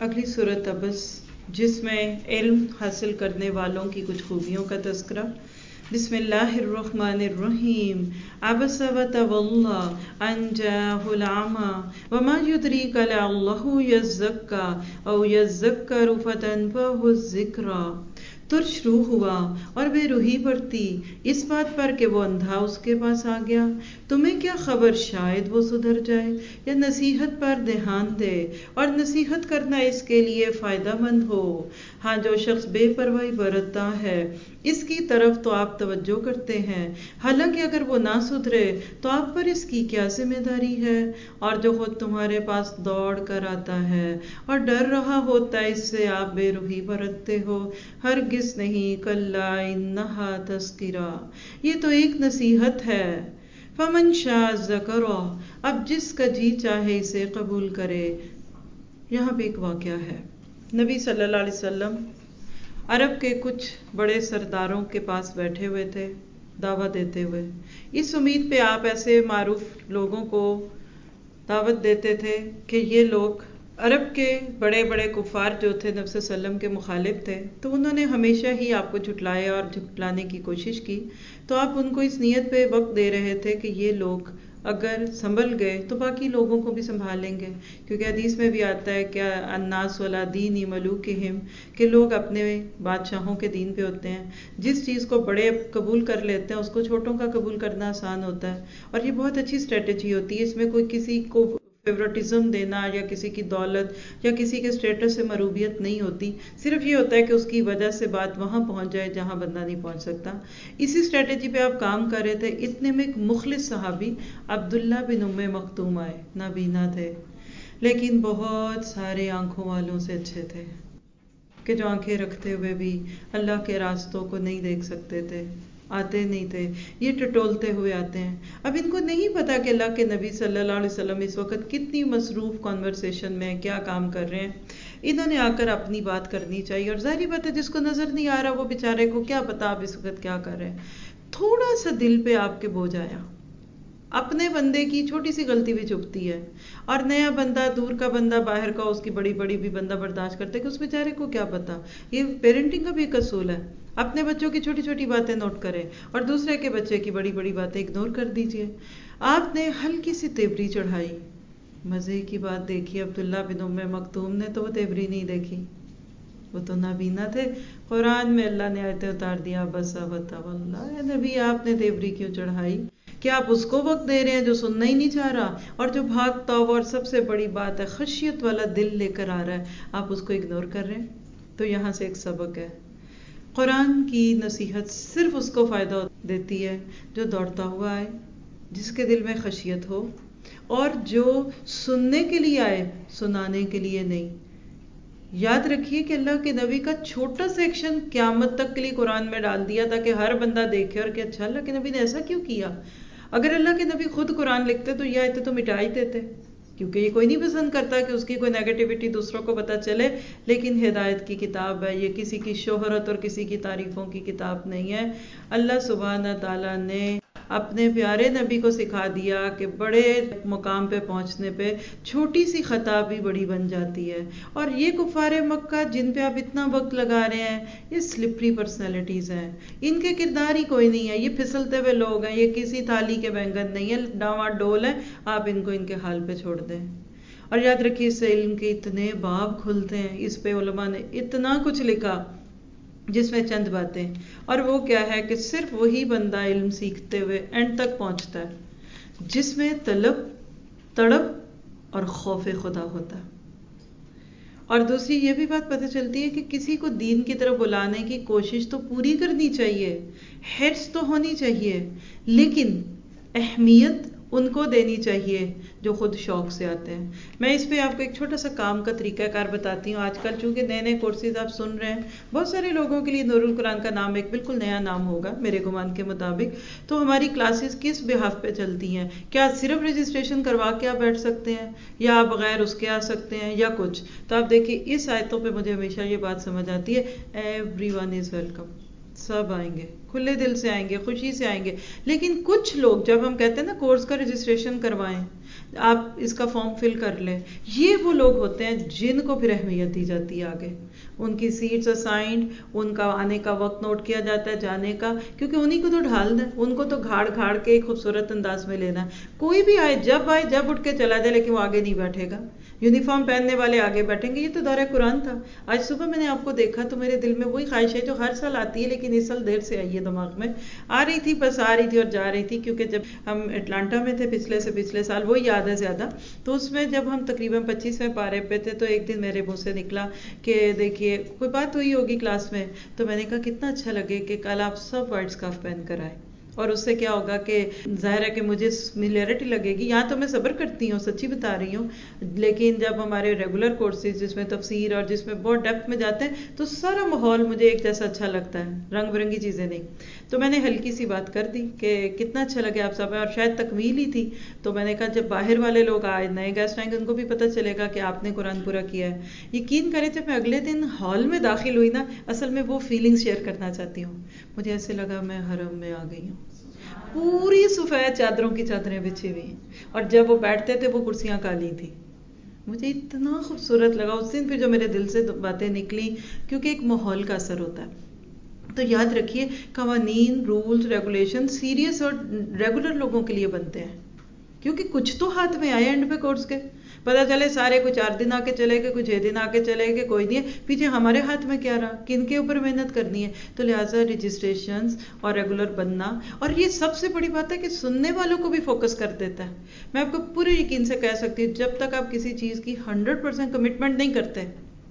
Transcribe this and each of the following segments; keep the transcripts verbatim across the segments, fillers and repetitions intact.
اگلی صورت ابس جس میں علم حاصل کرنے والوں کی کچھ خوبیوں کا تذکرہ۔ بسم اللہ الرحمن الرحیم۔ عبس وتولی ان جاءہ الاعمی وما یدریک لعلہ یزکی او یذکر فتنفعہ الذکری۔ ترش روح ہوا اور بے روحی برتی اس بات پر کہ وہ اندھا اس کے پاس آ گیا، تمہیں کیا خبر شاید وہ سدھر جائے یا نصیحت پر دھیان دے، اور نصیحت کرنا اس کے لیے فائدہ مند ہو۔ ہاں جو شخص بے پرواہی برتتا ہے اس کی طرف تو آپ توجہ کرتے ہیں، حالانکہ اگر وہ نہ سدھرے تو آپ پر اس کی کیا ذمہ داری ہے، اور جو خود تمہارے پاس دوڑ کر آتا ہے اور ڈر رہا ہوتا ہے اس سے آپ بے روحی برتتے ہو، ہرگز نہیں، کلا انہا تذکرہ، یہ تو ایک نصیحت ہے۔ فمن شاء ذکرہ، اب جس کا جی چاہے اسے قبول کرے۔ یہاں پہ ایک واقعہ ہے، نبی صلی اللہ علیہ وسلم عرب کے کچھ بڑے سرداروں کے پاس بیٹھے ہوئے تھے دعوت دیتے ہوئے، اس امید پہ آپ ایسے معروف لوگوں کو دعوت دیتے تھے کہ یہ لوگ عرب کے بڑے بڑے کفار جو تھے نبی صلی اللہ علیہ وسلم کے مخالف تھے، تو انہوں نے ہمیشہ ہی آپ کو جھٹلایا اور جھٹلانے کی کوشش کی، تو آپ ان کو اس نیت پہ وقت دے رہے تھے کہ یہ لوگ اگر سنبھل گئے تو باقی لوگوں کو بھی سنبھالیں گے، کیونکہ حدیث میں بھی آتا ہے کہ الناس علی دین ملوکہم، کہ لوگ اپنے بادشاہوں کے دین پہ ہوتے ہیں، جس چیز کو بڑے قبول کر لیتے ہیں اس کو چھوٹوں کا قبول کرنا آسان ہوتا ہے، اور یہ بہت اچھی اسٹریٹجی ہوتی ہے، اس میں کوئی کسی کو فیورٹزم دینا یا کسی کی دولت یا کسی کے سٹیٹس سے مروبیت نہیں ہوتی، صرف یہ ہوتا ہے کہ اس کی وجہ سے بات وہاں پہنچ جائے جہاں بندہ نہیں پہنچ سکتا۔ اسی اسٹریٹجی پہ آپ کام کر رہے تھے، اتنے میں ایک مخلص صحابی عبداللہ بن ام مکتوم آئے، نابینا تھے لیکن بہت سارے آنکھوں والوں سے اچھے تھے، کہ جو آنکھیں رکھتے ہوئے بھی اللہ کے راستوں کو نہیں دیکھ سکتے تھے، آتے نہیں تھے، یہ ٹٹولتے ہوئے آتے ہیں۔ اب ان کو نہیں پتا کہ اللہ کے نبی صلی اللہ علیہ وسلم اس وقت کتنی مصروف کانورسیشن میں کیا کام کر رہے ہیں، انہوں نے آ کر اپنی بات کرنی چاہیے، اور ظاہری بات ہے جس کو نظر نہیں آ رہا وہ بیچارے کو کیا پتا آپ اس وقت کیا کر رہے ہیں۔ تھوڑا سا دل پہ آپ کے بوجھ آیا، اپنے بندے کی چھوٹی سی غلطی بھی چبھتی ہے، اور نیا بندہ، دور کا بندہ، باہر کا، اس کی بڑی بڑی بھی بندہ برداشت کرتے کہ اس بیچارے کو کیا پتا۔ یہ پیرنٹنگ کا بھی ایک اصول ہے، اپنے بچوں کی چھوٹی چھوٹی باتیں نوٹ کریں اور دوسرے کے بچے کی بڑی بڑی باتیں اگنور کر دیجئے۔ آپ نے ہلکی سی تیوری چڑھائی، مزے کی بات دیکھی عبداللہ بن ام مکتوم نے تو وہ تیوری نہیں دیکھی، وہ تو نابینا تھے۔ قرآن میں اللہ نے آیتیں اتار دیا، بس وتولی، اے نبی آپ نے تیوری کیوں چڑھائی؟ کیا آپ اس کو وقت دے رہے ہیں جو سننا ہی نہیں چاہ رہا، اور جو بھاگتا ہوا، اور سب سے بڑی بات ہے خشیت والا دل لے کر آ رہا ہے، آپ اس کو اگنور کر رہے ہیں؟ تو یہاں سے ایک سبق ہے، قرآن کی نصیحت صرف اس کو فائدہ دیتی ہے جو دوڑتا ہوا آئے، جس کے دل میں خشیت ہو، اور جو سننے کے لیے آئے، سنانے کے لیے نہیں۔ یاد رکھیے کہ اللہ کے نبی کا چھوٹا سیکشن قیامت تک کے لیے قرآن میں ڈال دیا تاکہ ہر بندہ دیکھے اور کہ اچھا اللہ کے نبی نے ایسا کیوں کیا۔ اگر اللہ کے نبی خود قرآن لکھتے تو یہ آیتیں تو مٹا ہی دیتے، کیونکہ یہ کوئی نہیں پسند کرتا کہ اس کی کوئی نیگیٹیوٹی دوسروں کو پتہ چلے، لیکن ہدایت کی کتاب ہے، یہ کسی کی شہرت اور کسی کی تعریفوں کی کتاب نہیں ہے۔ اللہ سبحانہ تعالیٰ نے اپنے پیارے نبی کو سکھا دیا کہ بڑے مقام پہ پہنچنے پہ چھوٹی سی خطا بھی بڑی بن جاتی ہے، اور یہ کفار مکہ جن پہ آپ اتنا وقت لگا رہے ہیں یہ سلپری پرسنالٹیز ہیں، ان کے کردار ہی کوئی نہیں ہے، یہ پھسلتے ہوئے لوگ ہیں، یہ کسی تھالی کے بینگن نہیں ہے، ڈاواں ڈول ہیں، آپ ان کو ان کے حال پہ چھوڑ دیں۔ اور یاد رکھیے اس سے علم کے اتنے باب کھلتے ہیں، اس پہ علماء نے اتنا کچھ لکھا جس میں چند باتیں، اور وہ کیا ہے کہ صرف وہی بندہ علم سیکھتے ہوئے اینڈ تک پہنچتا ہے جس میں طلب، تڑپ اور خوف خدا ہوتا ہے۔ اور دوسری یہ بھی بات پتہ چلتی ہے کہ کسی کو دین کی طرف بلانے کی کوشش تو پوری کرنی چاہیے، حرص تو ہونی چاہیے، لیکن اہمیت ان کو دینی چاہیے جو خود شوق سے آتے ہیں۔ میں اس پہ آپ کو ایک چھوٹا سا کام کا طریقہ کار بتاتی ہوں۔ آج کل چونکہ نئے نئے کورسز آپ سن رہے ہیں، بہت سارے لوگوں کے لیے نور القرآن کا نام ایک بالکل نیا نام ہوگا میرے گمان کے مطابق، تو ہماری کلاسز کس بہاف پہ چلتی ہیں؟ کیا صرف رجسٹریشن کروا کے آپ بیٹھ سکتے ہیں، یا آپ بغیر اس کے آ سکتے ہیں، یا کچھ؟ تو آپ دیکھیں اس آیتوں پہ مجھے ہمیشہ یہ بات سمجھ آتی ہے، ایوری ون از ویلکم، سب آئیں گے، کھلے دل سے آئیں گے، خوشی سے آئیں گے. لیکن کچھ لوگ جب ہم کہتے ہیں نا کورس کا رجسٹریشن کروائیں، آپ اس کا فارم فل کر لیں، یہ وہ لوگ ہوتے ہیں جن کو پھر اہمیت دی جاتی ہے آگے. ان کی سیٹس اسائنڈ، ان کا آنے کا وقت نوٹ کیا جاتا ہے، جانے کا، کیونکہ انہی کو تو ڈھالنا ہے، ان کو تو گھاڑ گھاڑ کے ایک خوبصورت انداز میں لینا ہے. کوئی بھی آئے، جب آئے جب اٹھ کے چلا جائے، لیکن وہ آگے نہیں بیٹھے گا. یونیفارم پہننے والے آگے بیٹھیں گے. یہ تو دورہ قرآن تھا. آج صبح میں نے آپ کو دیکھا تو میرے دل میں وہی خواہش ہے جو ہر سال آتی ہے، لیکن اس سال دیر سے آئی ہے دماغ میں. آ رہی تھی، بس آ رہی تھی اور جا رہی تھی، کیونکہ جب ہم اٹلانٹا میں تھے پچھلے سے پچھلے سال، وہ یاد ہے زیادہ، تو اس میں جب ہم تقریباً پچیسویں پارے پہ تھے تو ایک دن میرے منہ سے نکلا کہ دیکھیے کوئی بات ہوئی ہوگی کلاس میں، تو میں نے کہا کتنا اچھا لگے کہ کل آپ سب وائٹ اسکارف پہن کر آئے. اور اس سے کیا ہوگا کہ ظاہر ہے کہ مجھے سملیرٹی لگے گی. یہاں تو میں صبر کرتی ہوں، سچی بتا رہی ہوں، لیکن جب ہمارے ریگولر کورسز جس میں تفسیر اور جس میں بہت ڈیپتھ میں جاتے ہیں تو سارا ماحول مجھے ایک جیسا اچھا لگتا ہے، رنگ برنگی چیزیں نہیں. تو میں نے ہلکی سی بات کر دی کہ کتنا اچھا لگے آپ سب، اور شاید تکمیل ہی تھی. تو میں نے کہا جب باہر والے لوگ آئے، نئے گیسٹ آئیں گے، ان کو بھی پتہ چلے گا کہ آپ نے قرآن پورا کیا ہے. یقین کریں جب میں اگلے دن ہال میں داخل ہوئی نا، اصل میں وہ فیلنگ شیئر کرنا چاہتی ہوں. مجھے ایسے لگا میں حرم میں آ گئی ہوں. پوری سفید چادروں کی چادریں بچھی ہوئی ہیں، اور جب وہ بیٹھتے تھے وہ کرسیاں کالی تھی. مجھے اتنا خوبصورت لگا اس دن. پھر جو میرے دل سے باتیں نکلی، کیونکہ ایک ماحول کا اثر ہوتا ہے. تو یاد رکھیے قوانین، رولز، ریگولیشن سیریس اور ریگولر لوگوں کے لیے بنتے ہیں، کیونکہ کچھ تو ہاتھ میں آئے اینڈ پہ کورس کے. پتہ چلے سارے کوئی چار دن آ کے چلے گئے، کوئی چھ دن آ کے چلے گئے، کوئی نہیں ہے. پیچھے ہمارے ہاتھ میں کیا رہا، کن کے اوپر محنت کرنی ہے. تو لہٰذا رجسٹریشنز اور ریگولر بننا، اور یہ سب سے بڑی بات ہے کہ سننے والوں کو بھی فوکس کر دیتا ہے. میں آپ کو پورے یقین سے کہہ سکتی ہوں جب تک آپ کسی چیز کی ہنڈریڈ پرسینٹ کمٹمنٹ نہیں کرتے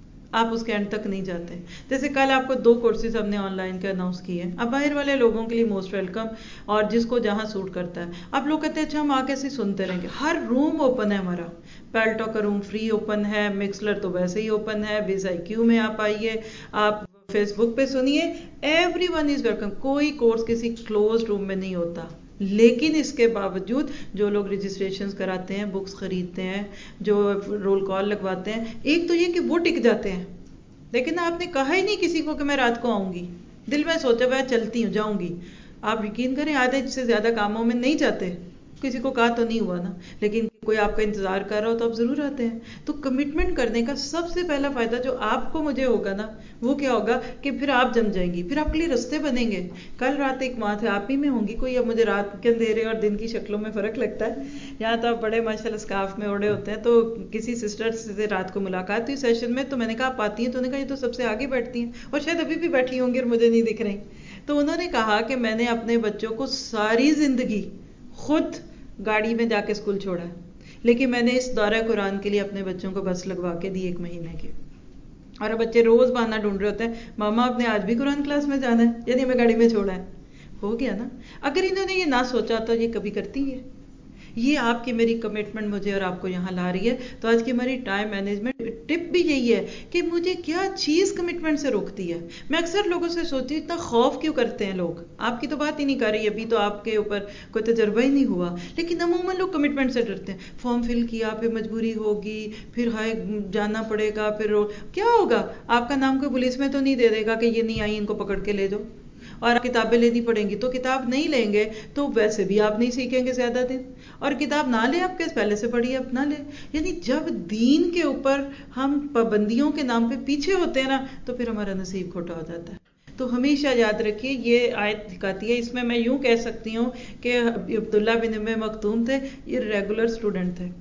آپ اس کے اینڈ تک نہیں جاتے. جیسے کل آپ کو دو کورسز ہم نے آن لائن کے اناؤنس کیے. اب باہر والے لوگوں کے لیے موسٹ ویلکم، اور جس کو جہاں سوٹ کرتا ہے. آپ لوگ کہتے ہیں اچھا ہم آگے سے سنتے رہیں گے. ہر روم اوپن ہے ہمارا. پیلٹو کا روم فری اوپن ہے، مکسلر تو ویسے ہی اوپن ہے، ویز آئی کیو میں آپ آئیے، آپ فیس بک پہ سنیے. Everyone is welcome. کوئی کورس کسی کلوز روم میں نہیں ہوتا. لیکن اس کے باوجود جو لوگ رجسٹریشنز کراتے ہیں، بکس خریدتے ہیں، جو رول کال لگواتے ہیں، ایک تو یہ کہ وہ ٹک جاتے ہیں. لیکن آپ نے کہا ہی نہیں کسی کو کہ میں رات کو آؤں گی. دل میں سوچا میں چلتی ہوں، جاؤں گی. آپ یقین کریں آدھے سے زیادہ کاموں میں نہیں جاتے. کسی کو کہا تو نہیں ہوا نا، لیکن کوئی آپ کا انتظار کر رہا ہو تو آپ ضرور آتے ہیں. تو کمٹمنٹ کرنے کا سب سے پہلا فائدہ جو آپ کو مجھے ہوگا نا، وہ کیا ہوگا کہ پھر آپ جم جائیں گی، پھر آپ کے لیے رستے بنیں گے. کل رات ایک ماں تھے، آپ ہی میں ہوں گی کوئی. اب مجھے رات کے اندھیرے اور دن کی شکلوں میں فرق لگتا ہے. یہاں تو آپ بڑے ماشاء اللہ اسکارف میں اوڑے ہوتے ہیں. تو کسی سسٹر سے رات کو ملاقات ہوئی سیشن میں، تو میں نے کہا آپ آتی ہیں؟ تو انہوں نے کہا یہ تو سب سے آگے بیٹھتی ہیں، اور شاید ابھی بھی بیٹھی ہوں گی اور مجھے نہیں دکھ رہی. تو انہوں نے کہا کہ میں نے اپنے بچوں کو ساری زندگی خود گاڑی میں جا کے اسکول چھوڑا ہے، لیکن میں نے اس دورہ قرآن کے لیے اپنے بچوں کو بس لگوا کے دی ایک مہینے کی. اور اب بچے روز بہانہ ڈھونڈ رہے ہوتے ہیں، ماما آپ نے آج بھی قرآن کلاس میں جانا ہے، یعنی ہمیں گاڑی میں چھوڑا ہے. ہو گیا نا. اگر انہوں نے یہ نہ سوچا تو یہ کبھی کرتی ہے. یہ آپ کی میری کمٹمنٹ مجھے اور آپ کو یہاں لا رہی ہے. تو آج کی ہماری ٹائم مینجمنٹ ٹپ بھی یہی ہے کہ مجھے کیا چیز کمٹمنٹ سے روکتی ہے. میں اکثر لوگوں سے سوچتی ہوں اتنا خوف کیوں کرتے ہیں لوگ. آپ کی تو بات ہی نہیں کر رہی، ابھی تو آپ کے اوپر کوئی تجربہ ہی نہیں ہوا، لیکن عموماً لوگ کمٹمنٹ سے ڈرتے ہیں. فارم فل کیا، پھر مجبوری ہوگی، پھر ہائے جانا پڑے گا، پھر کیا ہوگا. آپ کا نام کوئی پولیس میں تو نہیں دے دے گا کہ یہ نہیں آئی ان کو پکڑ کے لے جاؤ. اور کتابیں لینی پڑیں گی تو کتاب نہیں لیں گے تو ویسے بھی آپ نہیں سیکھیں گے زیادہ دن. اور کتاب نہ لیں آپ کے پہلے سے پڑھیے، اب نہ لیں. یعنی جب دین کے اوپر ہم پابندیوں کے نام پہ پیچھے ہوتے ہیں نا، تو پھر ہمارا نصیب کھوٹا ہو جاتا ہے. تو ہمیشہ یاد رکھیے یہ آیت دکھاتی ہے. اس میں میں یوں کہہ سکتی ہوں کہ عبداللہ بن ام مکتوم تھے، یہ ریگولر اسٹوڈنٹ تھے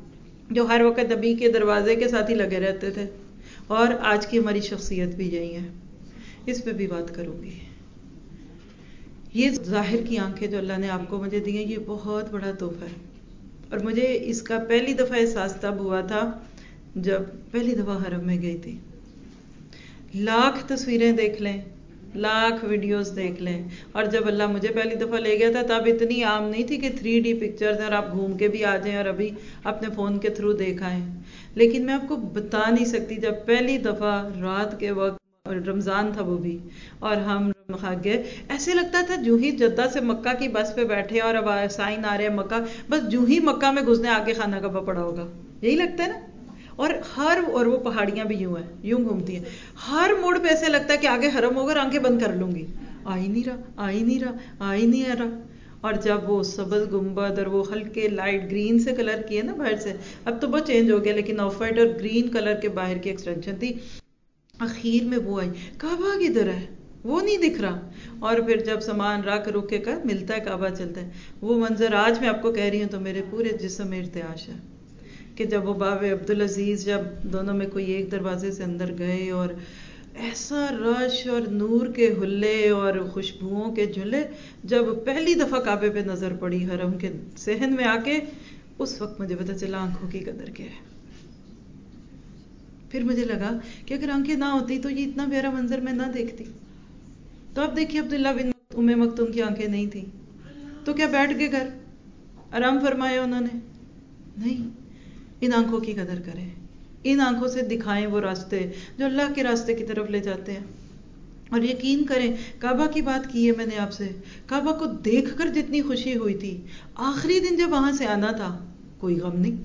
جو ہر وقت نبی کے دروازے کے ساتھ ہی لگے رہتے تھے. اور آج کی ہماری شخصیت بھی یہی ہے. اس پہ بھی بات کروں گی. یہ ظاہر کی آنکھیں جو اللہ نے آپ کو مجھے دی ہیں، یہ بہت بڑا تحفہ ہے. اور مجھے اس کا پہلی دفعہ احساس تب ہوا تھا جب پہلی دفعہ حرم میں گئی تھی. لاکھ تصویریں دیکھ لیں، لاکھ ویڈیوز دیکھ لیں، اور جب اللہ مجھے پہلی دفعہ لے گیا تھا تب اتنی عام نہیں تھی کہ تھری ڈی پکچرز ہیں اور آپ گھوم کے بھی آ جائیں اور ابھی اپنے فون کے تھرو دیکھ آئیں. لیکن میں آپ کو بتا نہیں سکتی جب پہلی دفعہ رات کے وقت، اور رمضان تھا وہ بھی، اور ہم کھا گئے، ایسے لگتا تھا جو ہی جدہ سے مکہ کی بس پہ بیٹھے اور اب سائن آ رہے ہیں مکہ، بس جو ہی مکہ میں گھسنے آگے خانہ کعبہ پڑا ہوگا. یہی لگتا ہے نا. اور ہر اور وہ پہاڑیاں بھی یوں ہیں، یوں گھومتی ہیں. ہر موڑ پہ ایسے لگتا ہے کہ آگے حرم ہوگا اور آنکھیں بند کر لوں گی. آ ہی نہیں رہا آ ہی نہیں رہا آ ہی نہیں آ رہا. اور جب وہ سبز گنبد اور وہ ہلکے لائٹ گرین سے کلر کیے نا باہر سے، اب تو بہت چینج ہو گیا لیکن آف وائٹ اور گرین کلر کے باہر کی ایکسٹینشن تھی. اخیر میں وہ آئی، کعبہ کدھر ہے؟ وہ نہیں دکھ رہا. اور پھر جب سامان رکھ رک کے کر ملتا ہے کعبہ چلتا ہے، وہ منظر آج میں آپ کو کہہ رہی ہوں تو میرے پورے جسم میں ارتعاش ہے کہ جب وہ باب عبدالعزیز جب دونوں میں کوئی ایک دروازے سے اندر گئے اور ایسا رش اور نور کے حلے اور خوشبوؤں کے جھلے جب پہلی دفعہ کعبے پہ نظر پڑی حرم کے صحن میں آ کے، اس وقت مجھے پتا چلا آنکھوں کی قدر کیا ہے. پھر مجھے لگا کہ اگر آنکھیں نہ ہوتی تو یہ اتنا پیارا منظر میں نہ دیکھتی. تو اب دیکھیے عبداللہ بن ام مکتوم کی آنکھیں نہیں تھیں تو کیا بیٹھ کے گھر آرام فرمایا انہوں نے؟ نہیں. ان آنکھوں کی قدر کریں، ان آنکھوں سے دکھائیں وہ راستے جو اللہ کے راستے کی طرف لے جاتے ہیں. اور یقین کریں، کعبہ کی بات کی ہے میں نے آپ سے، کعبہ کو دیکھ کر جتنی خوشی ہوئی تھی، آخری دن جب وہاں سے آنا تھا کوئی غم نہیں.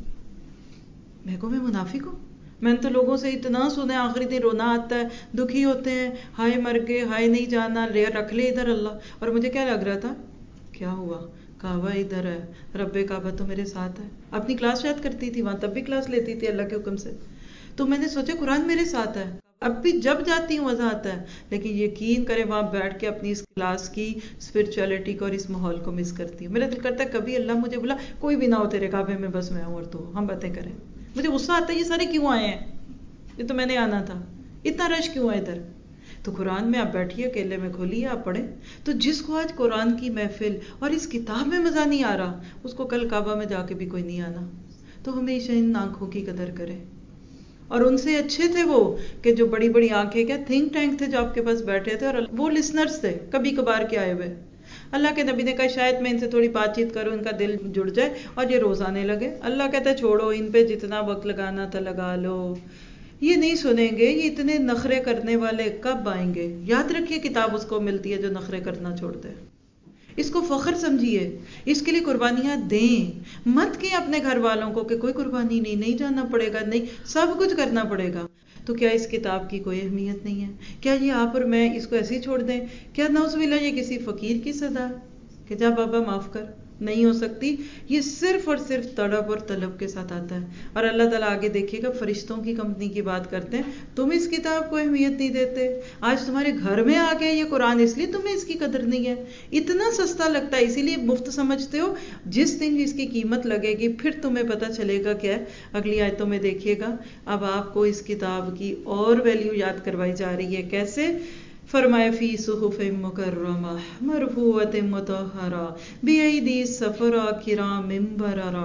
میں کو میں منافق ہوں؟ میں نے تو لوگوں سے اتنا سنا آخری دن رونا آتا ہے، دکھی ہوتے ہیں، ہائے مر گئے، ہائے نہیں جانا، لے رکھ لے ادھر اللہ. اور مجھے کیا لگ رہا تھا، کیا ہوا، کعبہ ادھر ہے، رب کعبہ تو میرے ساتھ ہے. اپنی کلاس یاد کرتی تھی وہاں، تب بھی کلاس لیتی تھی اللہ کے حکم سے. تو میں نے سوچا قرآن میرے ساتھ ہے، اب بھی جب جاتی ہوں مزہ آتا ہے، لیکن یقین کریں وہاں بیٹھ کے اپنی اس کلاس کی اسپرچولیٹی کو اور اس ماحول کو مس کرتی ہوں. میرا دل کرتا ہے کبھی اللہ مجھے بولا کوئی بھی نہ ہو تیرے کعبے میں، بس میں ہوں اور تو ہم باتیں کریں. مجھے غصہ آتا ہے یہ سارے کیوں آئے ہیں، یہ تو میں نے آنا تھا، اتنا رش کیوں ہے ادھر. تو قرآن میں آپ بیٹھیے اکیلے میں کھولیے آپ پڑھیں. تو جس کو آج قرآن کی محفل اور اس کتاب میں مزہ نہیں آ رہا، اس کو کل کعبہ میں جا کے بھی کوئی نہیں آنا. تو ہمیشہ ان آنکھوں کی قدر کرے. اور ان سے اچھے تھے وہ کہ جو بڑی بڑی آنکھیں کیا تھنک ٹینک تھے جو آپ کے پاس بیٹھے تھے، اور وہ لسنرز تھے کبھی کبھار کے آئے ہوئے. اللہ کے نبی نے کہا شاید میں ان سے تھوڑی بات چیت کروں، ان کا دل جڑ جائے اور یہ روز آنے لگے. اللہ کہتا ہے چھوڑو ان پہ جتنا وقت لگانا تھا لگا لو، یہ نہیں سنیں گے. یہ اتنے نخرے کرنے والے کب آئیں گے؟ یاد رکھیے کتاب اس کو ملتی ہے جو نخرے کرنا چھوڑتے ہیں. اس کو فخر سمجھیے، اس کے لیے قربانیاں دیں. مت کہ اپنے گھر والوں کو کہ کوئی قربانی نہیں، نہیں جانا پڑے گا، نہیں سب کچھ کرنا پڑے گا. تو کیا اس کتاب کی کوئی اہمیت نہیں ہے؟ کیا یہ آپ اور میں اس کو ایسے ہی چھوڑ دیں؟ کیا نعوذ باللہ یہ کسی فقیر کی صدا ہے کہ جا بابا معاف کر؟ نہیں ہو سکتی. یہ صرف اور صرف تڑپ اور طلب کے ساتھ آتا ہے. اور اللہ تعالیٰ آگے دیکھیے گا فرشتوں کی کمپنی کی بات کرتے ہیں، تم اس کتاب کو اہمیت نہیں دیتے. آج تمہارے گھر میں آ گیا یہ قرآن، اس لیے تمہیں اس کی قدر نہیں ہے. اتنا سستا لگتا ہے اسی لیے مفت سمجھتے ہو. جس دن اس کی قیمت لگے گی پھر تمہیں پتہ چلے گا کیا ہے. اگلی آیتوں میں دیکھیے گا اب آپ کو اس کتاب کی اور ویلیو یاد کروائی جا رہی ہے. کیسے؟ فرمائے فی صحف مکرمہ مرفوعۃ مطہرہ بایدی سفرہ کرام بررہ.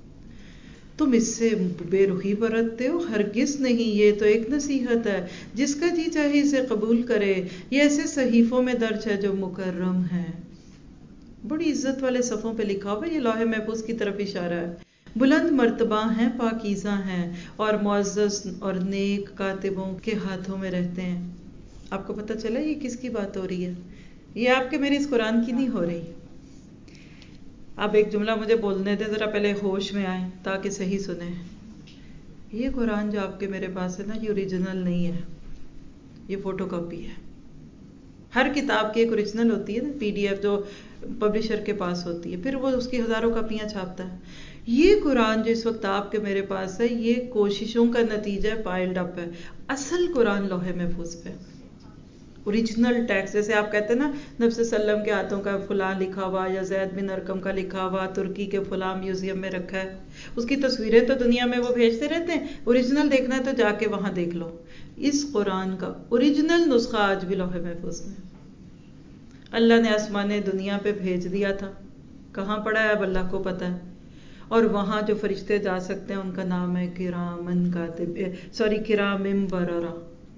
تم اس سے بے رخی برتتے ہو؟ ہرگز نہیں، یہ تو ایک نصیحت ہے، جس کا جی چاہے اسے قبول کرے. یہ ایسے صحیفوں میں درج ہے جو مکرم ہیں، بڑی عزت والے صفوں پہ لکھا ہوا. یہ لوح محفوظ کی طرف اشارہ ہے. بلند مرتبہ ہیں، پاکیزہ ہیں اور معزز اور نیک کاتبوں کے ہاتھوں میں رہتے ہیں. آپ کو پتہ چلا یہ کس کی بات ہو رہی ہے؟ یہ آپ کے میرے اس قرآن کی نہیں ہو رہی. اب ایک جملہ مجھے بولنے دیں، ذرا پہلے ہوش میں آئیں تاکہ صحیح سنیں. یہ قرآن جو آپ کے میرے پاس ہے نا، یہ اوریجنل نہیں ہے، یہ فوٹو کاپی ہے. ہر کتاب کی ایک اوریجنل ہوتی ہے نا، پی ڈی ایف جو پبلشر کے پاس ہوتی ہے، پھر وہ اس کی ہزاروں کاپیاں چھاپتا ہے. یہ قرآن جو اس وقت آپ کے میرے پاس ہے، یہ کوششوں کا نتیجہ پائلڈ اپ ہے. اصل قرآن لوح محفوظ پہ اوریجنل ٹیکسٹ، جیسے آپ کہتے ہیں نا نبی صلی اللہ علیہ وسلم کے ہاتھوں کا فلاں لکھا ہوا یا زید بن ارقم کا لکھا ہوا ترکی کے فلاں میوزیم میں رکھا ہے. اس کی تصویریں تو دنیا میں وہ بھیجتے رہتے ہیں، اوریجنل دیکھنا ہے تو جا کے وہاں دیکھ لو. اس قرآن کا اوریجنل نسخہ آج بھی لوح محفوظ میں اللہ نے آسمان دنیا پہ بھیج دیا تھا. کہاں پڑا ہے اب اللہ کو پتا ہے. اور وہاں جو فرشتے جا سکتے ہیں ان کا نام ہے کرامن کاتب، سوری کرامم بررہ.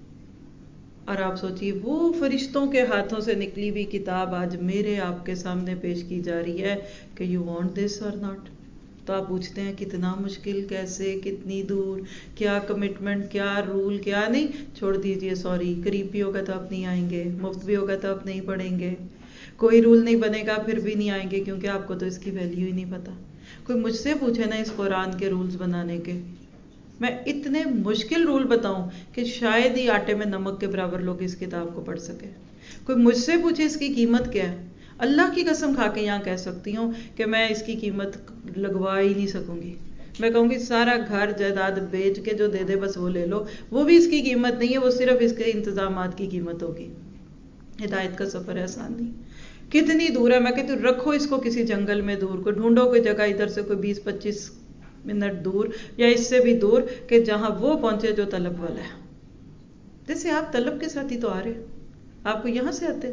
اور آپ سوچیے وہ فرشتوں کے ہاتھوں سے نکلی ہوئی کتاب آج میرے آپ کے سامنے پیش کی جا رہی ہے کہ یو وانٹ دس اور ناٹ. تو آپ پوچھتے ہیں کتنا مشکل، کیسے، کتنی دور، کیا کمٹمنٹ، کیا رول، کیا نہیں. چھوڑ دیجئے، سوری، قریب بھی ہوگا تو آپ نہیں آئیں گے، مفت بھی ہوگا تو آپ نہیں پڑھیں گے، کوئی رول نہیں بنے گا پھر بھی نہیں آئیں گے، کیونکہ آپ کو تو اس کی ویلیو ہی نہیں پتا. کوئی مجھ سے پوچھے نا اس قرآن کے رولز بنانے کے، میں اتنے مشکل رول بتاؤں کہ شاید ہی آٹے میں نمک کے برابر لوگ اس کتاب کو پڑھ سکے. کوئی مجھ سے پوچھے اس کی قیمت کیا ہے، اللہ کی قسم کھا کے یہاں کہہ سکتی ہوں کہ میں اس کی قیمت لگوا ہی نہیں سکوں گی. میں کہوں گی سارا گھر جائیداد بیچ کے جو دے دے بس وہ لے لو، وہ بھی اس کی قیمت نہیں ہے، وہ صرف اس کے انتظامات کی قیمت ہوگی. ہدایت کا سفر ہے آسان نہیں. کتنی دور ہے، میں کہتی ہوں رکھو اس کو کسی جنگل میں دور، کوئی ڈھونڈو کوئی جگہ ادھر سے کوئی بیس پچیس منٹ دور یا اس سے بھی دور کہ جہاں وہ پہنچے جو طلب والا ہے. جیسے آپ طلب کے ساتھ ہی تو آ رہے، آپ کو یہاں سے آتے.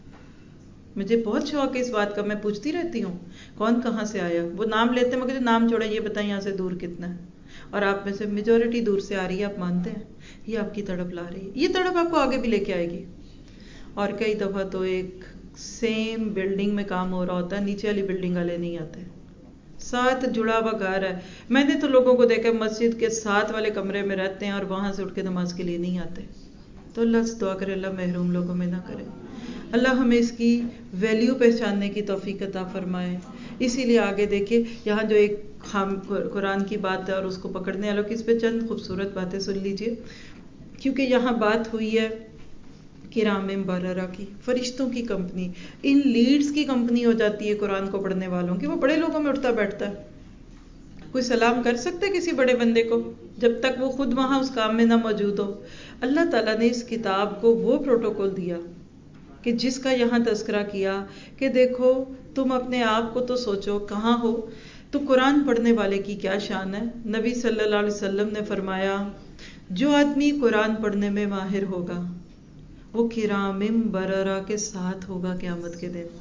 مجھے بہت شوق ہے اس بات کا، میں پوچھتی رہتی ہوں کون کہاں سے آیا. وہ نام لیتے ہیں، مگر نام چھوڑا یہ بتائیں یہاں سے دور کتنا ہے، اور آپ میں سے میجورٹی دور سے آ رہی ہے. آپ مانتے ہیں یہ آپ کی تڑپ لا رہی ہے، یہ تڑپ آپ کو آگے بھی لے کے آئے گی. اور کئی دفعہ تو ایک سیم بلڈنگ میں کام ہو رہا ہوتا ہے، نیچے والی بلڈنگ والے نہیں آتے، ساتھ جڑا ہوا گھر ہے. میں نے تو لوگوں کو دیکھا مسجد کے ساتھ والے کمرے میں رہتے ہیں اور وہاں سے اٹھ کے نماز کے لیے نہیں آتے. تو اللہ سے دعا کرے اللہ محروم لوگوں میں نہ کرے. اللہ ہمیں اس کی ویلیو پہچاننے کی توفیق عطا فرمائے. اسی لیے آگے دیکھیے یہاں جو ایک خام قرآن کی بات ہے اور اس کو پکڑنے والوں کی، اس پہ چند خوبصورت باتیں سن لیجئے، کیونکہ یہاں بات ہوئی ہے کرام بررہ کی، فرشتوں کی کمپنی. ان لیڈز کی کمپنی ہو جاتی ہے قرآن کو پڑھنے والوں کی. وہ بڑے لوگوں میں اٹھتا بیٹھتا ہے. کوئی سلام کر سکتا ہے کسی بڑے بندے کو جب تک وہ خود وہاں اس کام میں نہ موجود ہو؟ اللہ تعالیٰ نے اس کتاب کو وہ پروٹوکول دیا کہ جس کا یہاں تذکرہ کیا کہ دیکھو تم اپنے آپ کو تو سوچو کہاں ہو، تو قرآن پڑھنے والے کی کیا شان ہے. نبی صلی اللہ علیہ وسلم نے فرمایا جو آدمی قرآن پڑھنے میں ماہر ہوگا وہ کرام بررہ کے ساتھ ہوگا قیامت کے دن.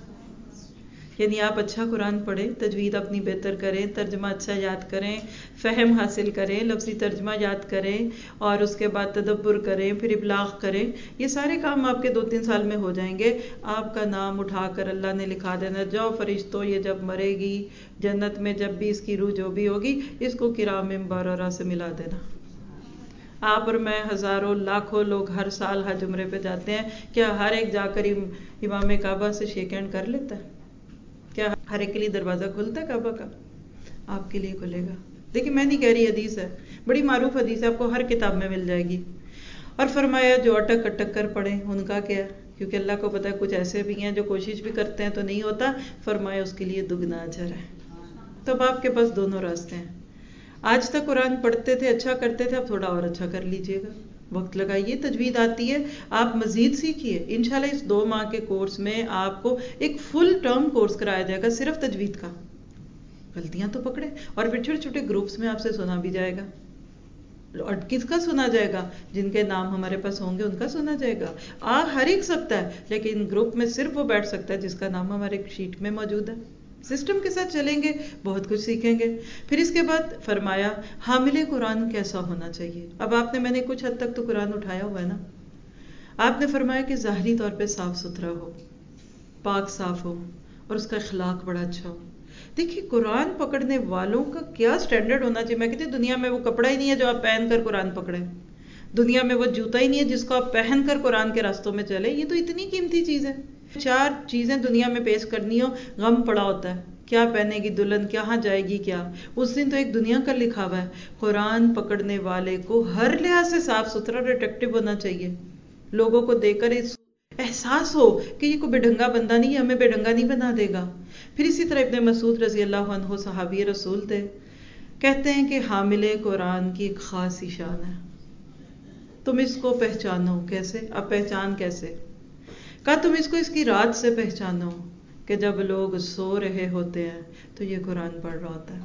یعنی آپ اچھا قرآن پڑھیں، تجوید اپنی بہتر کریں، ترجمہ اچھا یاد کریں، فہم حاصل کریں، لفظی ترجمہ یاد کریں، اور اس کے بعد تدبر کریں، پھر ابلاغ کریں. یہ سارے کام آپ کے دو تین سال میں ہو جائیں گے. آپ کا نام اٹھا کر اللہ نے لکھا دینا، جاؤ فرشتوں یہ جب مرے گی جنت میں، جب بھی اس کی روح جو بھی ہوگی اس کو کرام بررہ سے ملا دینا. آپ اور میں ہزاروں لاکھوں لوگ ہر سال حج عمرے پہ جاتے ہیں، کیا ہر ایک جا کر امام کعبہ سے شیک ہینڈ کر لیتا ہے؟ کیا ہر ایک کے لیے دروازہ کھلتا ہے کعبہ کا؟ آپ کے لیے کھلے گا. دیکھیں میں نہیں کہہ رہی، حدیث ہے، بڑی معروف حدیث ہے، آپ کو ہر کتاب میں مل جائے گی. اور فرمایا جو اٹک اٹک کر پڑھیں ان کا کیا، کیونکہ اللہ کو پتہ ہے کچھ ایسے بھی ہیں جو کوشش بھی کرتے ہیں تو نہیں ہوتا. فرمایا اس کے لیے دگنا اجر ہے. تو اب آپ کے پاس دونوں راستے ہیں. آج تک قرآن پڑھتے تھے، اچھا کرتے تھے، اب تھوڑا اور اچھا کر لیجئے گا، وقت لگائیے. تجوید آتی ہے آپ مزید سیکھیے. انشاءاللہ اس دو ماہ کے کورس میں آپ کو ایک فل ٹرم کورس کرایا جائے گا صرف تجوید کا. غلطیاں تو پکڑے، اور پھر چھوٹے چھوٹے گروپس میں آپ سے سنا بھی جائے گا. اور کس کا سنا جائے گا؟ جن کے نام ہمارے پاس ہوں گے ان کا سنا جائے گا. آ ہر ایک سکتا ہے، لیکن گروپ میں صرف وہ بیٹھ سکتا ہے جس کا نام ہمارے شیٹ میں موجود ہے. سسٹم کے ساتھ چلیں گے بہت کچھ سیکھیں گے. پھر اس کے بعد فرمایا حامل قرآن کیسا ہونا چاہیے. اب آپ نے، میں نے کچھ حد تک تو قرآن اٹھایا ہوا ہے نا. آپ نے فرمایا کہ ظاہری طور پہ صاف ستھرا ہو، پاک صاف ہو، اور اس کا اخلاق بڑا اچھا ہو. دیکھیے قرآن پکڑنے والوں کا کیا سٹینڈرڈ ہونا چاہیے. میں کہتی ہوں دنیا میں وہ کپڑا ہی نہیں ہے جو آپ پہن کر قرآن پکڑیں، دنیا میں وہ جوتا ہی نہیں ہے جس کو آپ پہن کر قرآن کے راستوں میں چلے. یہ تو اتنی قیمتی چیز ہے. چار چیزیں دنیا میں پیش کرنی ہو، غم پڑا ہوتا ہے، کیا پہنے گی دلہن، کہاں جائے گی، کیا. اس دن تو ایک دنیا کا لکھا ہوا ہے. قرآن پکڑنے والے کو ہر لحاظ سے صاف ستھرا اور اٹریکٹیو ہونا چاہیے. لوگوں کو دیکھ کر اس احساس ہو کہ یہ کوئی بے ڈھنگا بندہ نہیں، ہمیں بے ڈھنگا نہیں بنا دے گا. پھر اسی طرح ابن مسعود رضی اللہ عنہ صحابی رسول تھے، کہتے ہیں کہ حامل قرآن کی ایک خاص شان ہے. تم اس کو پہچانو کیسے؟ اب پہچان کیسے؟ کہا تم اس کو اس کی رات سے پہچانو کہ جب لوگ سو رہے ہوتے ہیں تو یہ قرآن پڑھ رہا ہوتا ہے.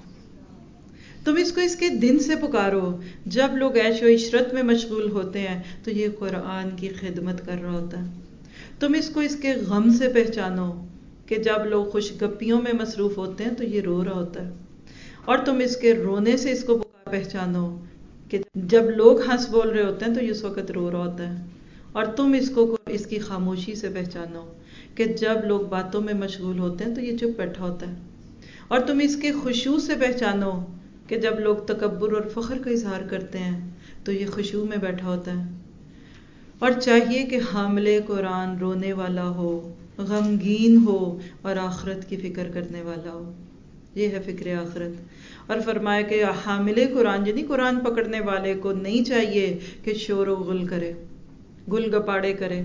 تم اس کو اس کے دن سے پکارو، جب لوگ عیش و عشرت میں مشغول ہوتے ہیں تو یہ قرآن کی خدمت کر رہا ہوتا ہے. تم اس کو اس کے غم سے پہچانو کہ جب لوگ خوش گپیوں میں مصروف ہوتے ہیں تو یہ رو رہا ہوتا ہے. اور تم اس کے رونے سے اس کو پہچانو کہ جب لوگ ہنس بول رہے ہوتے ہیں تو یہ اس وقت رو رہا ہوتا ہے. اور تم اس کو اس کی خاموشی سے پہچانو کہ جب لوگ باتوں میں مشغول ہوتے ہیں تو یہ چپ بیٹھا ہوتا ہے. اور تم اس کے خشوع سے پہچانو کہ جب لوگ تکبر اور فخر کا اظہار کرتے ہیں تو یہ خشوع میں بیٹھا ہوتا ہے. اور چاہیے کہ حامل قرآن رونے والا ہو، غمگین ہو، اور آخرت کی فکر کرنے والا ہو. یہ ہے فکر آخرت۔ اور فرمایا کہ حامل قرآن یعنی قرآن پکڑنے والے کو نہیں چاہیے کہ شور و غل کرے، گل گپاڑے کرے،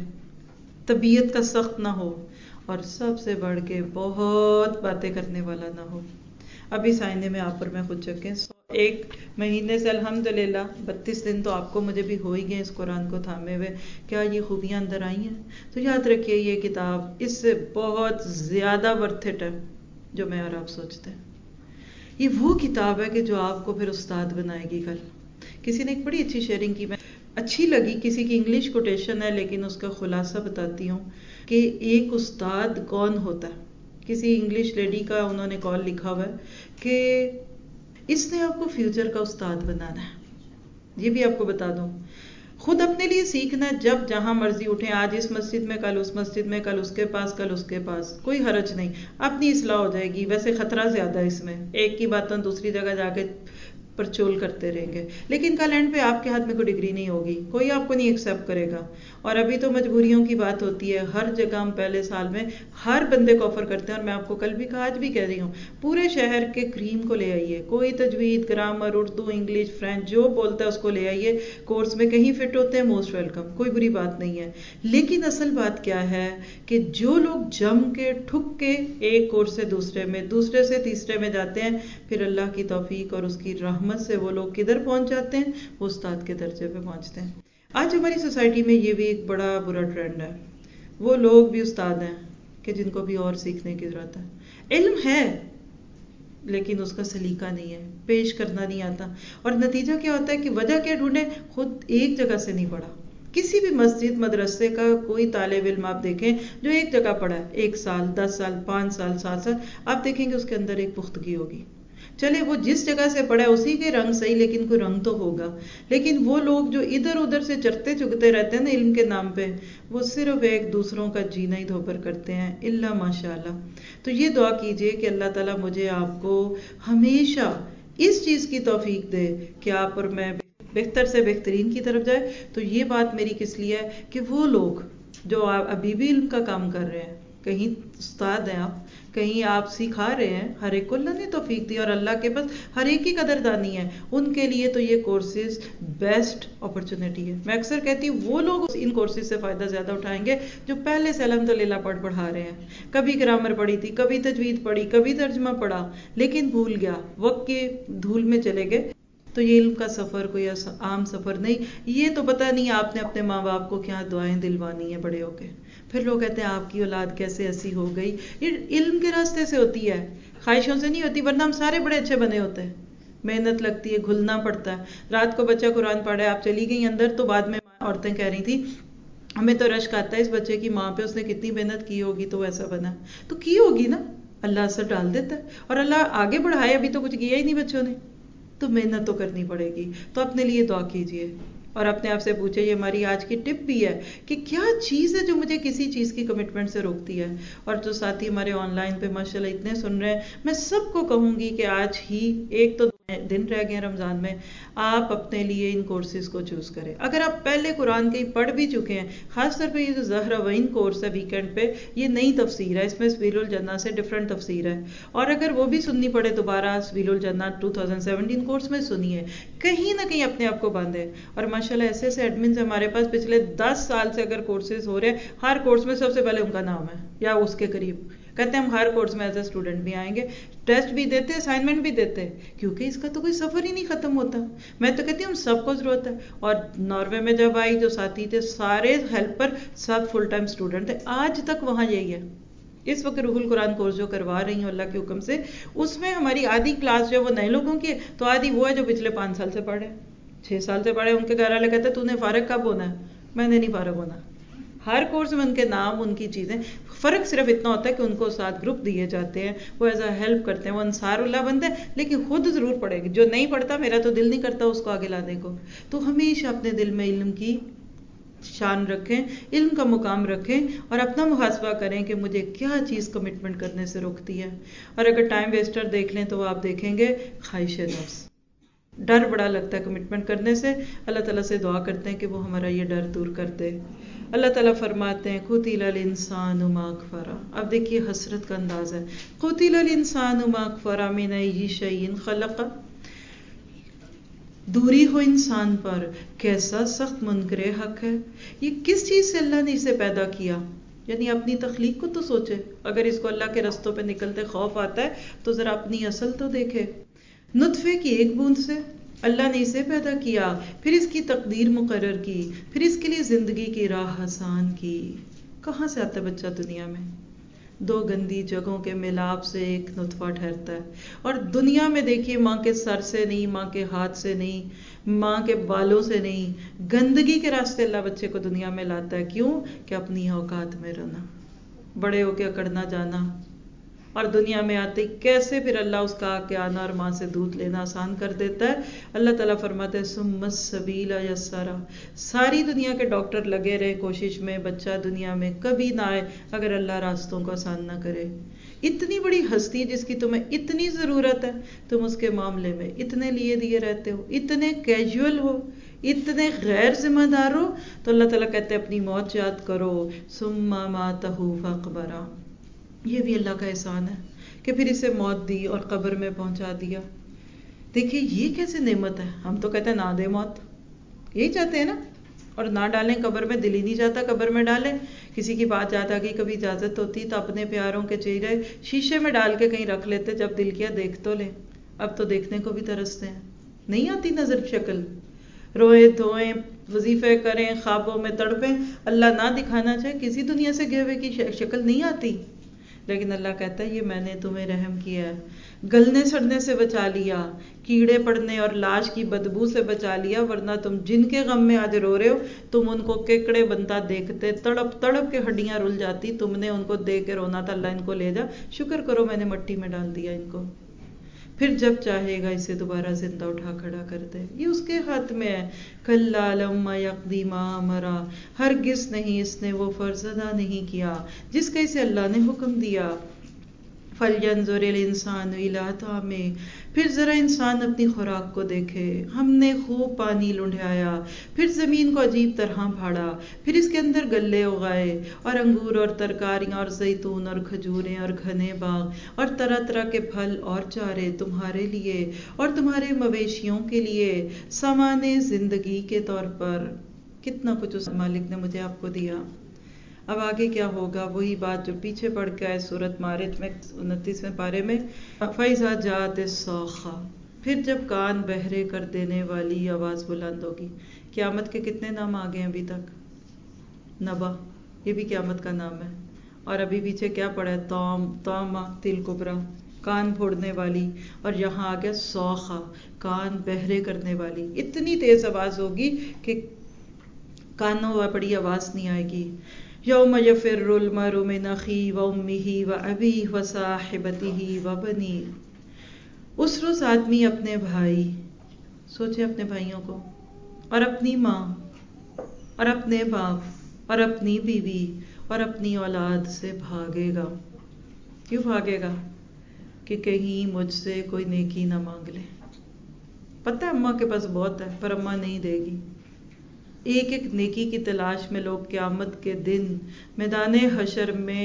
طبیعت کا سخت نہ ہو، اور سب سے بڑھ کے بہت باتیں کرنے والا نہ ہو۔ ابھی سائنے میں آپ پر میں خود چکیں ایک مہینے سے الحمدللہ بتیس دن تو آپ کو مجھے بھی ہو ہی گئے اس قرآن کو تھامے ہوئے، کیا یہ خوبیاں اندر آئی ہیں؟ تو یاد رکھیے یہ کتاب اس سے بہت زیادہ ورتھ اٹ ہے جو میں اور آپ سوچتے ہیں۔ یہ وہ کتاب ہے کہ جو آپ کو پھر استاد بنائے گی کل۔ کسی نے ایک بڑی اچھی شیئرنگ کی، میں اچھی لگی، کسی کی انگلش کوٹیشن ہے لیکن اس کا خلاصہ بتاتی ہوں کہ ایک استاد کون ہوتا ہے۔ کسی انگلش لیڈی کا انہوں نے کال لکھا ہوا ہے کہ اس نے آپ کو فیوچر کا استاد بنانا ہے۔ یہ بھی آپ کو بتا دوں، خود اپنے لیے سیکھنا ہے، جب جہاں مرضی اٹھیں، آج اس مسجد میں، کل اس مسجد میں، کل اس کے پاس، کل اس کے پاس، کوئی حرج نہیں، اپنی اصلاح ہو جائے گی۔ ویسے خطرہ زیادہ ہے اس میں، ایک کی باتوں دوسری جگہ جا کے پرچول کرتے رہیں گے، لیکن کل اینڈ پہ آپ کے ہاتھ میں کوئی ڈگری نہیں ہوگی، کوئی آپ کو نہیں ایکسیپٹ کرے گا۔ اور ابھی تو مجبوریوں کی بات ہوتی ہے، ہر جگہ ہم پہلے سال میں ہر بندے کو آفر کرتے ہیں، اور میں آپ کو کل بھی کہا، آج بھی کہہ رہی ہوں، پورے شہر کے کریم کو لے آئیے، کوئی تجوید، گرامر، اردو، انگلش، فرینچ جو بولتا ہے اس کو لے آئیے، کورس میں کہیں فٹ ہوتے ہیں، موسٹ ویلکم، کوئی بری بات نہیں ہے۔ لیکن اصل بات کیا ہے کہ جو لوگ جم کے ٹھک کے ایک کورس سے دوسرے میں، دوسرے سے تیسرے میں جاتے ہیں، پھر اللہ کی توفیق اور اس کی رحمت سے وہ لوگ کدھر پہنچ جاتے ہیں؟ وہ استاد کے درجے پہ پہنچتے ہیں۔ آج ہماری سوسائٹی میں یہ بھی ایک بڑا برا ٹرینڈ ہے، وہ لوگ بھی استاد ہیں کہ جن کو بھی اور سیکھنے کی ضرورت ہے۔ علم ہے لیکن اس کا سلیقہ نہیں ہے، پیش کرنا نہیں آتا، اور نتیجہ کیا ہوتا ہے کہ وجہ کیا ڈھونڈے؟ خود ایک جگہ سے نہیں پڑھا۔ کسی بھی مسجد مدرسے کا کوئی طالب علم آپ دیکھیں جو ایک جگہ پڑھا ہے، ایک سال، دس سال، پانچ سال، سات سال، آپ دیکھیں گے اس کے اندر ایک پختگی ہوگی۔ چلے وہ جس جگہ سے پڑھا ہے اسی کے رنگ صحیح، لیکن کوئی رنگ تو ہوگا۔ لیکن وہ لوگ جو ادھر ادھر سے چرتے چگتے رہتے ہیں نا علم کے نام پہ، وہ صرف ایک دوسروں کا جینا ہی دھوپر کرتے ہیں، الا ماشاء اللہ۔ تو یہ دعا کیجئے کہ اللہ تعالیٰ مجھے آپ کو ہمیشہ اس چیز کی توفیق دے کہ آپ اور میں بہتر سے بہترین کی طرف جائے۔ تو یہ بات میری کس لیے ہے کہ وہ لوگ جو ابھی بھی علم کا کام کر رہے ہیں، کہیں استاد ہیں آپ، کہیں آپ سکھا رہے ہیں، ہر ایک کو اللہ نے توفیق دی اور اللہ کے پاس ہر ایک کی قدردانی ہے، ان کے لیے تو یہ کورسز بیسٹ اپرچونٹی ہے۔ میں اکثر کہتی ہوں وہ لوگ ان کورسز سے فائدہ زیادہ اٹھائیں گے جو پہلے سے الحمدللہ پڑھ پڑھا رہے ہیں، کبھی گرامر پڑھی تھی، کبھی تجوید پڑھی، کبھی ترجمہ پڑھا، لیکن بھول گیا، وقت کے دھول میں چلے گئے۔ تو یہ علم کا سفر کوئی عام سفر نہیں، یہ تو پتہ نہیں آپ نے اپنے ماں باپ کو کیا دعائیں دلوانی ہیں بڑے ہو کے۔ پھر لوگ کہتے ہیں آپ کی اولاد کیسے ایسی ہو گئی، یہ علم کے راستے سے ہوتی ہے، خواہشوں سے نہیں ہوتی، ورنہ ہم سارے بڑے اچھے بنے ہوتے ہیں۔ محنت لگتی ہے، گھلنا پڑتا ہے۔ رات کو بچہ قرآن پڑھے، آپ چلی گئی اندر تو بعد میں عورتیں کہہ رہی تھی ہمیں تو رشک آتا ہے اس بچے کی ماں پہ، اس نے کتنی محنت کی ہوگی تو ایسا بنا۔ تو کی ہوگی نا، اللہ اثر ڈال دیتا ہے، اور اللہ آگے بڑھائے، ابھی تو کچھ کیا ہی نہیں بچوں نے، تو محنت تو کرنی پڑے گی۔ تو اپنے لیے دعا کیجئے اور اپنے آپ سے پوچھے، یہ ہماری آج کی ٹپ بھی ہے کہ کیا چیز ہے جو مجھے کسی چیز کی کمٹمنٹ سے روکتی ہے۔ اور جو ساتھی ہمارے آن لائن پہ ماشاءاللہ اتنے سن رہے ہیں، میں سب کو کہوں گی کہ آج ہی ایک تو دن رہ گئے رمضان میں، آپ اپنے لیے ان کورسز کو چوز کریں۔ اگر آپ پہلے قرآن کہیں پڑھ بھی چکے ہیں، خاص طور پہ یہ جو زہراوین کورس ہے ویکینڈ پہ، یہ نئی تفسیر ہے، اس میں سبیل الجنہ سے ڈفرنٹ تفسیر ہے، اور اگر وہ بھی سننی پڑے دوبارہ سبیل الجنہ دو ہزار سترہ کورس میں سنیے، کہیں نہ کہیں اپنے آپ کو باندھے۔ اور ماشاءاللہ ایسے ایسے ایڈمنز ہمارے پاس پچھلے دس سال سے اگر کورسز ہو رہے ہیں، ہر کورس میں سب سے پہلے ان کا نام ہے یا اس کے قریب، کہتے ہیں ہم ہر کورس میں ایز اے اسٹوڈنٹ بھی آئیں گے، ٹیسٹ بھی دیتے، اسائنمنٹ بھی دیتے، کیونکہ اس کا تو کوئی سفر ہی نہیں ختم ہوتا۔ میں تو کہتی ہوں سب کو ضرورت ہے۔ اور ناروے میں جب آئی جو ساتھی تھے سارے ہیلپر سب فل ٹائم اسٹوڈنٹ تھے، آج تک وہاں یہی ہے۔ اس وقت روح القرآن کورس جو کروا رہی ہوں اللہ کے حکم سے، اس میں ہماری آدھی کلاس جو وہ نئے لوگوں کی ہے، تو آدھی وہ ہے جو پچھلے پانچ سال سے پڑھے، چھ سال سے پڑھے۔ ان کے گھر والے کہتے ہیں تو نے فارغ کب ہونا ہے؟ میں نے نہیں فارغ ہونا۔ ہر کورس میں ان کے نام، ان کی چیزیں، فرق صرف اتنا ہوتا ہے کہ ان کو ساتھ گروپ دیے جاتے ہیں، وہ ایز اے ہیلپ کرتے ہیں، وہ انصار اللہ بنتے ہیں، لیکن خود ضرور پڑھے گی۔ جو نہیں پڑھتا، میرا تو دل نہیں کرتا اس کو آگے لانے کو۔ تو ہمیشہ اپنے دل میں علم کی شان رکھیں، علم کا مقام رکھیں، اور اپنا محاسبہ کریں کہ مجھے کیا چیز کمٹمنٹ کرنے سے روکتی ہے۔ اور اگر ٹائم ویسٹر دیکھ لیں تو آپ دیکھیں گے خواہش نفس، ڈر بڑا لگتا ہے کمٹمنٹ کرنے سے. اللہ تعالیٰ سے دعا کرتے ہیں کہ وہ ہمارا یہ ڈر دور کر دے. اللہ تعالیٰ فرماتے ہیں قتل الانسان ما اکفر. اب دیکھیے حسرت کا انداز ہے. قتل الانسان ما اکفر من ای شیء خلق. دوری ہو انسان پر، کیسا سخت منکر حق ہے. یہ کس چیز سے اللہ نے اسے پیدا کیا؟ یعنی اپنی تخلیق کو تو سوچے. اگر اس کو اللہ کے رستوں پہ نکلتے خوف آتا ہے تو ذرا اپنی اصل تو دیکھے. نطفے کی ایک بوند سے اللہ نے اسے پیدا کیا، پھر اس کی تقدیر مقرر کی، پھر اس کے لیے زندگی کی راہ آسان کی. کہاں سے آتا ہے بچہ دنیا میں؟ دو گندی جگہوں کے ملاپ سے ایک نطفہ ٹھہرتا ہے. اور دنیا میں دیکھیے ماں کے سر سے نہیں، ماں کے ہاتھ سے نہیں، ماں کے بالوں سے نہیں، گندگی کے راستے اللہ بچے کو دنیا میں لاتا ہے. کیوں؟ کہ اپنی اوقات میں رہنا، بڑے ہو کے اکڑنا جانا. اور دنیا میں آتے کیسے پھر اللہ اس کا آ کے آنا اور ماں سے دودھ لینا آسان کر دیتا ہے. اللہ تعالیٰ فرماتے ہیں ثم السبیل یسرا. ساری دنیا کے ڈاکٹر لگے رہے کوشش میں بچہ دنیا میں کبھی نہ آئے اگر اللہ راستوں کو آسان نہ کرے. اتنی بڑی ہستی جس کی تمہیں اتنی ضرورت ہے، تم اس کے معاملے میں اتنے لیے دیے رہتے ہو، اتنے کیجول ہو، اتنے غیر ذمہ دار ہو. تو اللہ تعالیٰ کہتے ہیں اپنی موت یاد کرو. ثم ماتہ فاقبرہ. یہ بھی اللہ کا احسان ہے کہ پھر اسے موت دی اور قبر میں پہنچا دیا. دیکھیے یہ کیسے نعمت ہے. ہم تو کہتے ہیں نہ دے موت، یہی چاہتے ہیں نا، اور نہ ڈالیں قبر میں، دل ہی نہیں چاہتا قبر میں ڈالیں. کسی کی بات یاد آ گئی، کبھی اجازت ہوتی تو اپنے پیاروں کے چہرے شیشے میں ڈال کے کہیں رکھ لیتے، جب دل کیا دیکھ تو لیں. اب تو دیکھنے کو بھی ترستے ہیں، نہیں آتی نظر شکل. روئے دھوئیں، وظیفے کریں، خوابوں میں تڑپیں، اللہ نہ دکھانا چاہے کسی دنیا سے گئے ہوئے کی شکل نہیں آتی. لیکن اللہ کہتا ہے یہ میں نے تمہیں رحم کیا ہے، گلنے سڑنے سے بچا لیا، کیڑے پڑنے اور لاش کی بدبو سے بچا لیا. ورنہ تم جن کے غم میں آج رو رہے ہو، تم ان کو کیکڑے بنتا دیکھتے تڑپ تڑپ کے ہڈیاں رل جاتی. تم نے ان کو دیکھ کے رونا تھا اللہ ان کو لے جا. شکر کرو میں نے مٹی میں ڈال دیا ان کو، پھر جب چاہے گا اسے دوبارہ زندہ اٹھا کھڑا کر دے. یہ اس کے ہاتھ میں ہے. کلا لما یقضی ما امرا. ہرگز نہیں اس نے وہ فرض ادا نہیں کیا جس کا اسے اللہ نے حکم دیا. فَلْيَنْظُرِ الْإِنسَانُ إِلَىٰ طَعَامِهِ. پھر ذرا انسان اپنی خوراک کو دیکھے. ہم نے خوب پانی لنڈھایا، پھر زمین کو عجیب طرح پھاڑا، پھر اس کے اندر گلے اگائے اور انگور اور ترکاریاں اور زیتون اور کھجوریں اور گھنے باغ اور طرح طرح کے پھل اور چارے تمہارے لیے اور تمہارے مویشیوں کے لیے سامان زندگی کے طور پر. کتنا کچھ اس مالک نے مجھے آپ کو دیا. اب آگے کیا ہوگا؟ وہی بات جو پیچھے پڑھ کے آئے سورت مارج میں انتیسویں پارے میں. فَإِذَا جَاءَتِ الصَّاخَّةُ. پھر جب کان بہرے کر دینے والی آواز بلند ہوگی. قیامت کے کتنے نام آ گئے ابھی تک؟ نبا، یہ بھی قیامت کا نام ہے. اور ابھی پیچھے کیا پڑھا ہے؟ طام طامۃ الکبریٰ، کان پھوڑنے والی. اور یہاں آ گیا صاخہ، کان بہرے کرنے والی. اتنی تیز آواز ہوگی کہ کانوں میں بڑی آواز نہیں آئے گی. یوم یفر المرء من اخیہ وامہ وابیہ وصاحبتہ وبنیہ. اس روز آدمی اپنے بھائی، سوچے اپنے بھائیوں کو، اور اپنی ماں اور اپنے باپ اور اپنی بیوی اور اپنی اولاد سے بھاگے گا. کیوں بھاگے گا؟ کہ کہیں مجھ سے کوئی نیکی نہ مانگ لے. پتہ ہے اماں کے پاس بہت ہے پر اماں نہیں دے گی. ایک ایک نیکی کی تلاش میں لوگ قیامت کے دن میدان حشر میں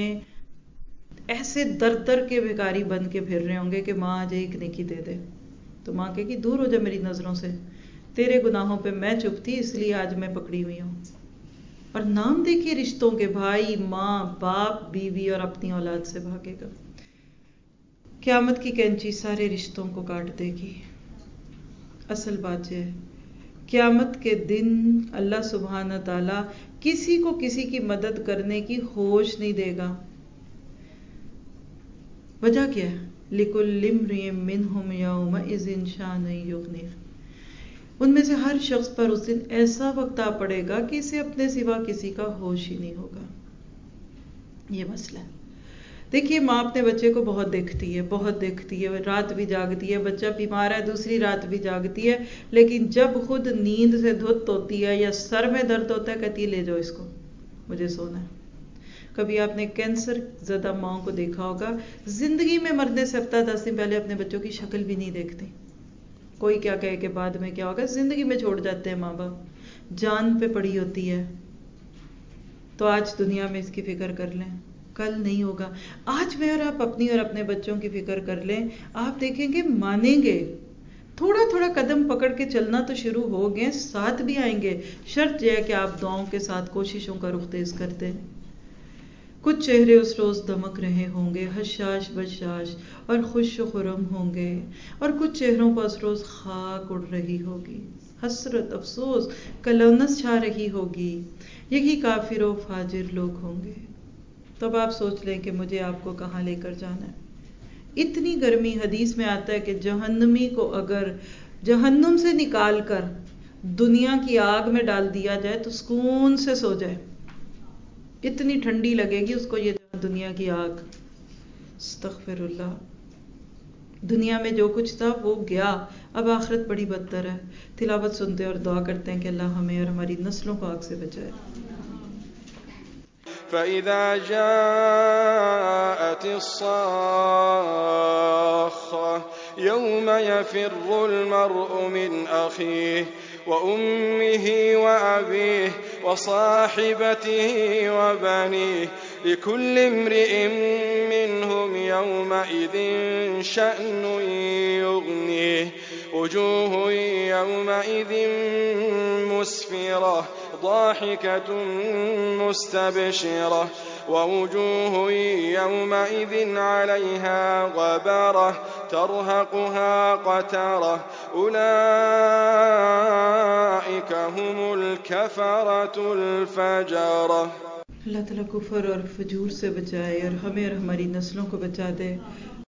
ایسے در در کے بھکاری بن کے پھر رہے ہوں گے کہ ماں آج ایک نیکی دے دے. تو ماں کہے گی دور ہو جا میری نظروں سے، تیرے گناہوں پہ میں چپ تھی اس لیے آج میں پکڑی ہوئی ہوں. اور نام دیکھیے رشتوں کے، بھائی، ماں، باپ، بیوی اور اپنی اولاد سے بھاگے گا. قیامت کی کینچی سارے رشتوں کو کاٹ دے گی. اصل بات یہ ہے قیامت کے دن اللہ سبحانہ تعالیٰ کسی کو کسی کی مدد کرنے کی ہوش نہیں دے گا. وجہ کیا ہے؟ لِكُلِّ امْرِئٍ مِّنْهُمْ يَوْمَئِذٍ شَأْنٌ يُغْنِيهِ. ان میں سے ہر شخص پر اس دن ایسا وقت آ پڑے گا کہ اسے اپنے سوا کسی کا ہوش ہی نہیں ہوگا. یہ مسئلہ ہے. دیکھیے ماں اپنے بچے کو بہت دیکھتی ہے، بہت دیکھتی ہے، رات بھی جاگتی ہے. بچہ بیمار ہے دوسری رات بھی جاگتی ہے، لیکن جب خود نیند سے دھت ہوتی ہے یا سر میں درد ہوتا ہے کہتی ہے لے جاؤ اس کو، مجھے سونا ہے. کبھی آپ نے کینسر زدہ ماں کو دیکھا ہوگا، زندگی میں مرنے سے ہفتہ دس دن پہلے اپنے بچوں کی شکل بھی نہیں دیکھتی. کوئی کیا کہے کہ بعد میں کیا ہوگا، زندگی میں چھوڑ جاتے ہیں ماں باپ، جان پہ پڑی ہوتی ہے. تو آج دنیا میں اس کی فکر کر لیں، کل نہیں ہوگا. آج میں اور آپ اپنی اور اپنے بچوں کی فکر کر لیں، آپ دیکھیں گے مانیں گے. تھوڑا تھوڑا قدم پکڑ کے چلنا تو شروع ہو گئے، ساتھ بھی آئیں گے. شرط یہ ہے کہ آپ دعاؤں کے ساتھ کوششوں کا رخ تیز کر دیں. کچھ چہرے اس روز دمک رہے ہوں گے، حشاش بشاش اور خوش و خرم ہوں گے، اور کچھ چہروں پر اس روز خاک اڑ رہی ہوگی، حسرت افسوس کلونس چھا رہی ہوگی. یہی کافر و فاجر لوگ ہوں گے. تب آپ سوچ لیں کہ مجھے آپ کو کہاں لے کر جانا ہے. اتنی گرمی، حدیث میں آتا ہے کہ جہنمی کو اگر جہنم سے نکال کر دنیا کی آگ میں ڈال دیا جائے تو سکون سے سو جائے. اتنی ٹھنڈی لگے گی اس کو یہ دنیا کی آگ. استغفر اللہ. دنیا میں جو کچھ تھا وہ گیا، اب آخرت بڑی بدتر ہے. تلاوت سنتے اور دعا کرتے ہیں کہ اللہ ہمیں اور ہماری نسلوں کو آگ سے بچائے. فَإِذَا جَاءَتِ الصَّاخَّةُ يَوْمَ يَفِرُّ الْمَرْءُ مِنْ أَخِيهِ وَأُمِّهِ وَأَبِيهِ وَصَاحِبَتِهِ وَبَنِيهِ لِكُلِّ امْرِئٍ مِّنْهُمْ يَوْمَئِذٍ شَأْنٌ يُغْنِيهِ وُجُوهٌ يَوْمَئِذٍ مُسْفِرَةٌ ضَاحِكَةٌ مُسْتَبْشِرَةٌ وَوُجُوهٌ يَوْمَئِذٍ عَلَيْهَا غَبَرَةٌ تَرْهَقُهَا قَتَرَةٌ أُولَئِكَ هُمُ الْكَفَرَةُ الْفَجَرَةُ. اللہ تعالیٰ کفر اور فجور سے بچائے اور ہمیں اور ہماری نسلوں کو بچا دے.